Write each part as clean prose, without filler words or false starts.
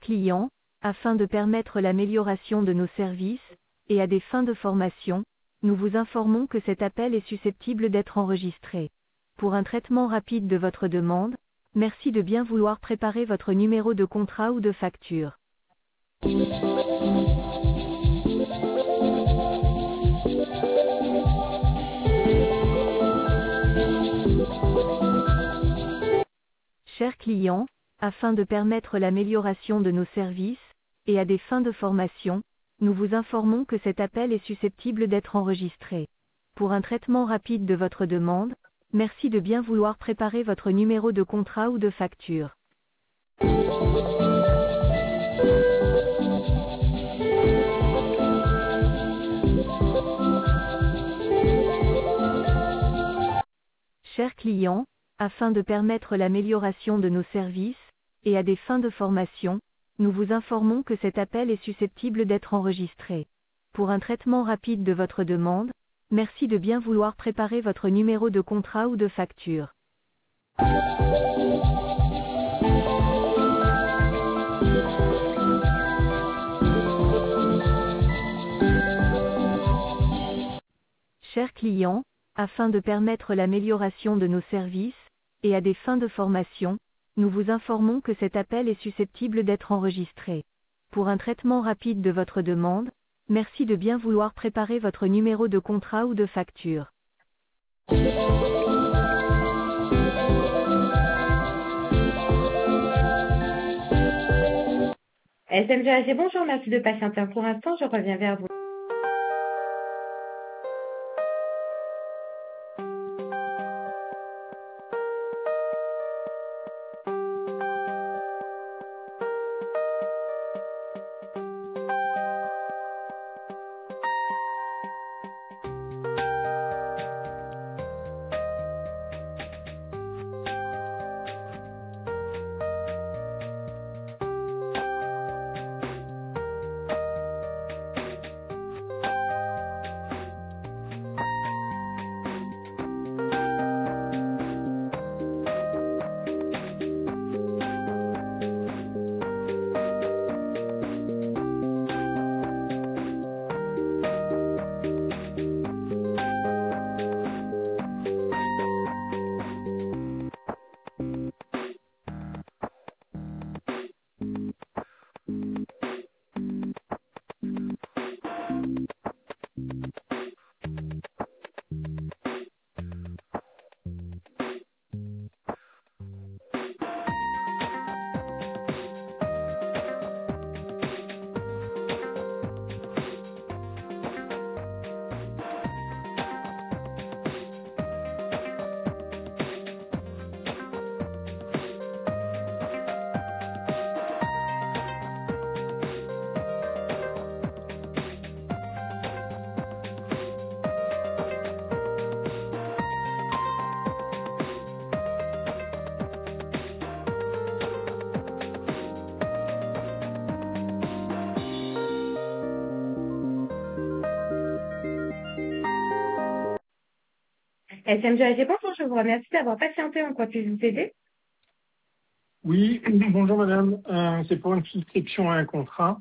client, afin de permettre l'amélioration de nos services, et à des fins de formation, nous vous informons que cet appel est susceptible d'être enregistré. Pour un traitement rapide de votre demande, merci de bien vouloir préparer votre numéro de contrat ou de facture. Chers clients, afin de permettre l'amélioration de nos services, et à des fins de formation, nous vous informons que cet appel est susceptible d'être enregistré. Pour un traitement rapide de votre demande, merci de bien vouloir préparer votre numéro de contrat ou de facture. Chers clients, afin de permettre l'amélioration de nos services, et à des fins de formation, nous vous informons que cet appel est susceptible d'être enregistré. Pour un traitement rapide de votre demande, merci de bien vouloir préparer votre numéro de contrat ou de facture. Chers clients, afin de permettre l'amélioration de nos services, et à des fins de formation, nous vous informons que cet appel est susceptible d'être enregistré. Pour un traitement rapide de votre demande, merci de bien vouloir préparer votre numéro de contrat ou de facture. SMGAG, bonjour, merci de patienter pour l'instant, je reviens vers vous. SMGAG, bonjour, je vous remercie d'avoir patienté, en quoi puis-je vous aider? Oui, bonjour madame. C'est pour une souscription à un contrat.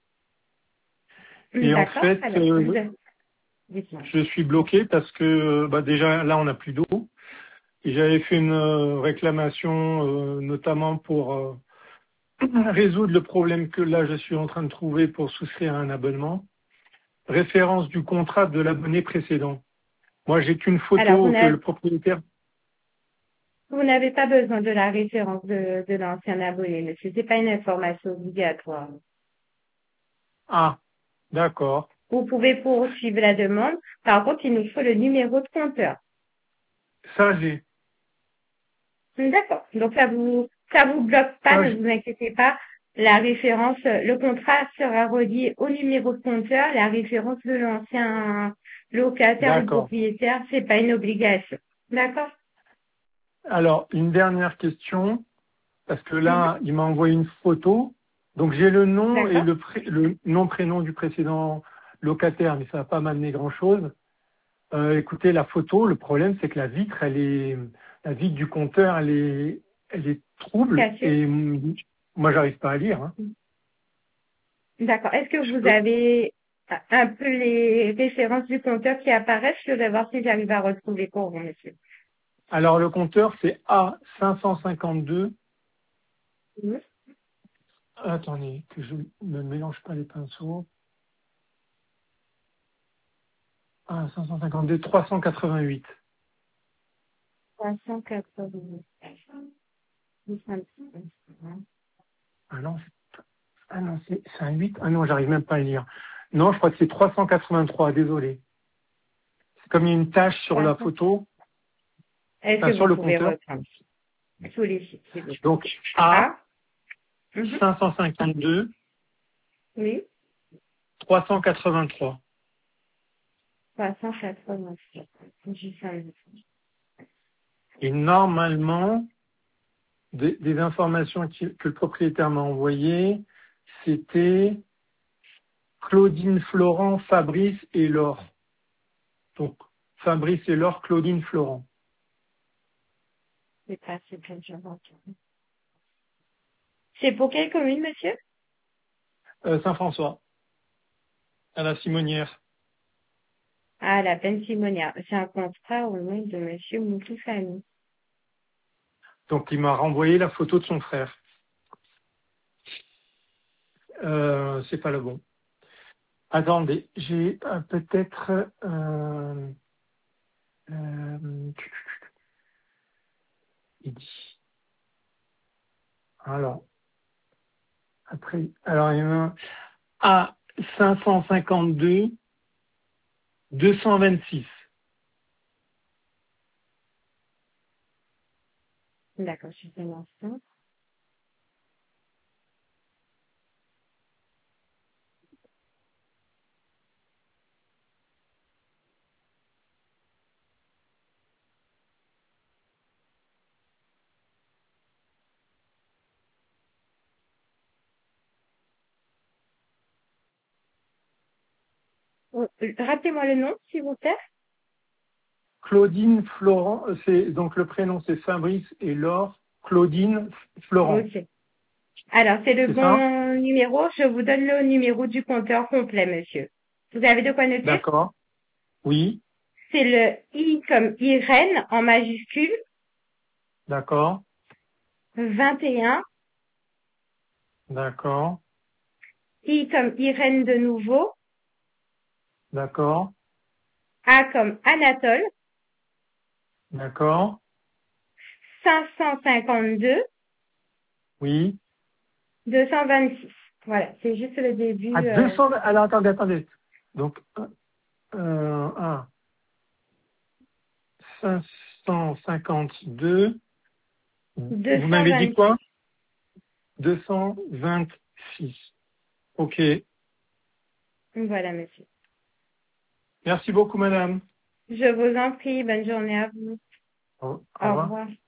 Et en D'accord, fait, alors, dites-moi. je suis bloqué parce que déjà là, on n'a plus d'eau. Et j'avais fait une réclamation notamment pour résoudre le problème que là, je suis en train de trouver pour souscrire à un abonnement. Référence du contrat de l'abonné précédent. Moi, j'ai qu'une photo Alors, que le propriétaire... vous n'avez pas besoin de la référence de l'ancien abonné, monsieur. Ce n'est pas une information obligatoire. Ah, d'accord. Vous pouvez poursuivre la demande. Par contre, il nous faut le numéro de compteur. Ça, j'ai. D'accord. Donc, ça vous bloque pas, ne vous inquiétez pas. La référence, le contrat sera relié au numéro de compteur. La référence de l'ancien locataire ou propriétaire, c'est pas une obligation. D'accord? Alors, une dernière question, parce que là, il m'a envoyé une photo. Donc, j'ai le nom et le nom-prénom du précédent locataire, mais ça va pas m'amener grand-chose. Écoutez, la photo, le problème, c'est que la vitre du compteur, elle est trouble et moi, j'arrive pas à lire. Hein. D'accord. Est-ce que Je vous peux- avez un peu les références du compteur qui apparaissent? Je vais voir si j'arrive à retrouver pour vous, monsieur. Alors, le compteur, c'est A552. Oui. Attendez, que je ne mélange pas les pinceaux. A552, 388. 380. Ah non, c'est un 8. Ah non, j'arrive même pas à le lire. Non, je crois que c'est 383, désolé. C'est comme il y a une tache sur la photo, Est-ce enfin que sur vous le pouvez compteur. reprendre sous les chiffres, s'il vous plaît? Donc, A, Ah, mhm. 552, Oui, 383. 387. Juste un instant. Et normalement, des informations que le propriétaire m'a envoyées, c'était Claudine Florent, Fabrice et Laure. Donc, Fabrice et Laure, Claudine Florent. C'est pas assez bien, je vois. C'est pour quelle commune, monsieur? Saint-François, à la Simonière. Ah, la peine Simonia. C'est un contrat au nom de monsieur Moutoufani. Donc, il m'a renvoyé la photo de son frère. C'est pas le bon. Attendez, j'ai peut-être... euh, il dit. Alors, après, alors il y en a A552, 226. D'accord, juste un instant. Rappelez-moi le nom, s'il vous plaît. Claudine Florent, c'est donc le prénom c'est Fabrice et Laure, Claudine Florent. Ok. Alors, c'est le C'est ça? bon numéro. Je vous donne le numéro du compteur complet, monsieur. Vous avez de quoi noter? D'accord. Oui. C'est le I comme Irène en majuscule, D'accord. 21, D'accord. I comme Irène de nouveau, D'accord. A comme Anatole, D'accord. 552, Oui. 226. Voilà, c'est juste le À début. 200. Alors attendez. Donc, 552. Vous m'avez dit 226. quoi? 226. Ok. Voilà, monsieur. Merci beaucoup, madame. Je vous en prie, bonne journée à vous. Au Au revoir. revoir.